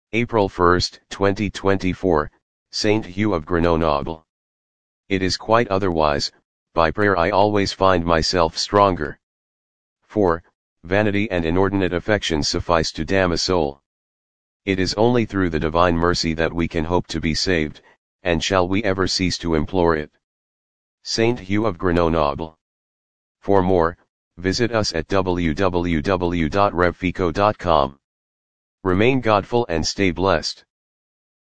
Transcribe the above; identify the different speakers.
Speaker 1: April 1, 2024, Saint Hugh of Grenoble. It is quite otherwise, by prayer I always find myself stronger. For, vanity and inordinate affection suffice to damn a soul. It is only through the divine mercy that we can hope to be saved, and shall we ever cease to implore it? Saint Hugh of Grenoble. For more, visit us at www.revfico.com. Remain godful and stay blessed.